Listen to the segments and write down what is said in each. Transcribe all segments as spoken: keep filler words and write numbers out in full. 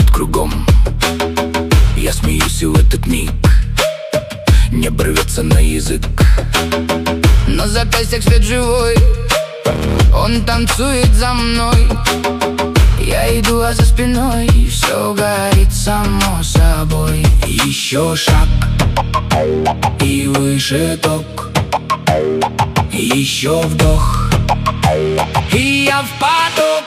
ходит кругом. Я смеюсь, и в этот миг небо рвется на язык. Но за косяк свет живой, он танцует за мной. Я иду, а за спиной все горит само собой. Еще шаг, и выше ток. Еще вдох, и я в поток.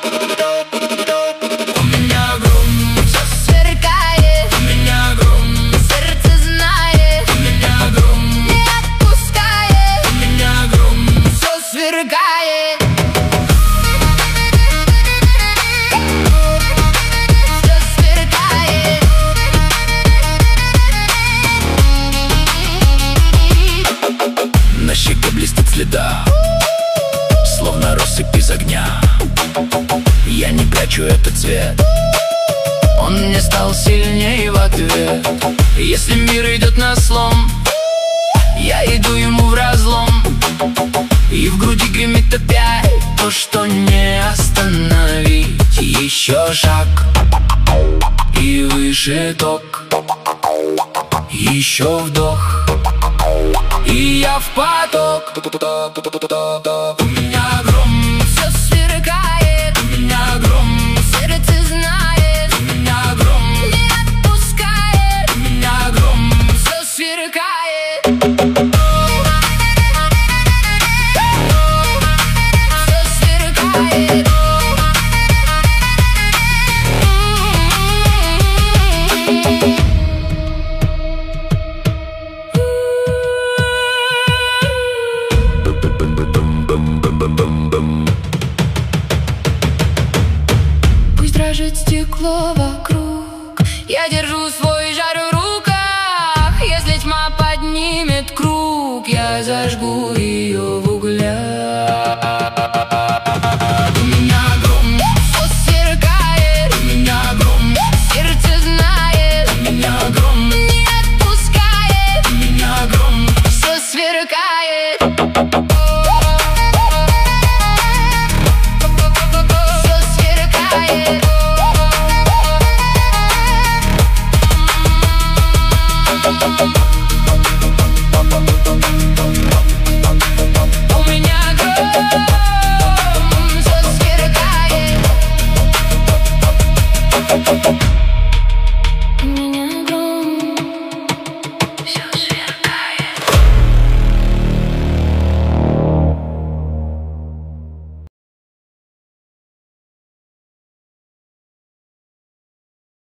У меня гром, все сверкает. у меня гром, Сердце знает, у меня гром, не отпускает. у меня гром. Все сверкает. Все сверкает. На щеке блестит следа, словно россыпь из огня. Я не прячу этот цвет, Он мне стал сильнее в ответ. если мир идет на слом. Я иду ему в разлом, И в груди гремит опять то, что не остановить. еще шаг, и выше ток. Еще вдох, И я в поток. у меня гром, Все сверкает. у меня гром, Сердце знает, у меня гром, не отпускает. у меня гром. Все сверкает. Все сверкает. Пусть дрожит стекло вокруг, я держу свой жар в руках. Если тьма поднимет круг, я зажгу ее в углях. У меня гром, Все сверкает, у меня гром, сердце знает, у меня гром, не отпускает. у меня гром. Все сверкает. Все сверкает. Thank you.